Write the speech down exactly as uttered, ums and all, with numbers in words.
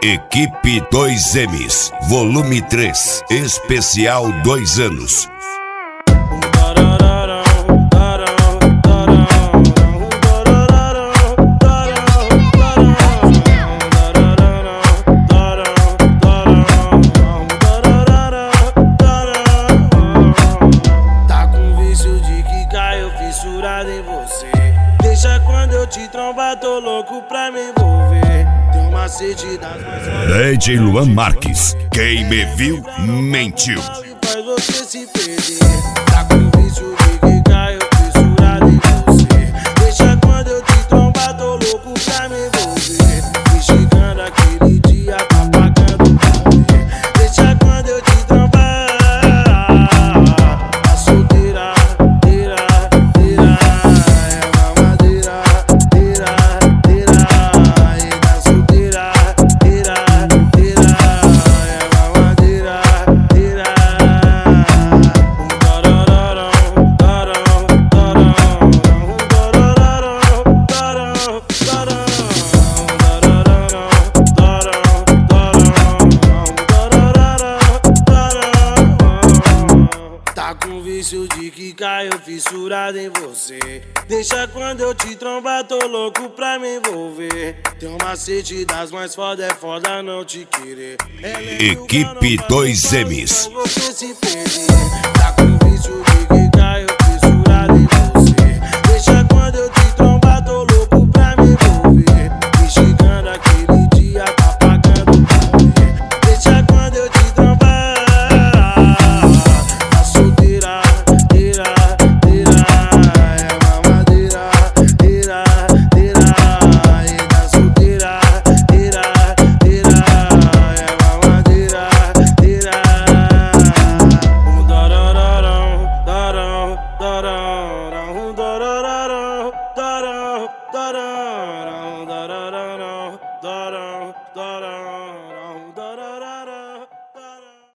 Equipe dois M's, volume três, especial dois anos. Tá com vício de que caiu fissurado em você. Deixa quando eu te trombar, tô louco pra me envolver. Tem uma sede das mais D J Luan Marques, quem me viu, mentiu. faz você se perder. Tá com vício de que caiu fissurado em você. Deixa quando eu te trombar, tô louco pra me envolver. Me chegando aquele dia, tá pagando pra ver. Deixa quando eu te trombar, tá solteira, teira, teira. É mamadeira, teira, teira. E tá solteira, teira, teira. É mamadeira, teira. Tá com vício de que caiu fissurado em você. Deixa quando eu te trombar, tô louco pra me envolver. Tem um macete das mais foda, é foda não te querer. Equipe dois M's. Você se perder. Tá com vício de que caiu fissurado em você. Deixa quando eu te trombar, tô louco pra me envolver. Me chegando aquele dia, tá pagando pra ver. Deixa quando eu te trombar, tá solteira, teira, teira. É mamadeira, teira, teira. E tá solteira, teira, teira. É mamadeira, teira. Um dorororão, dorão, dororão, um dorororão, dorão, dororão, dororão.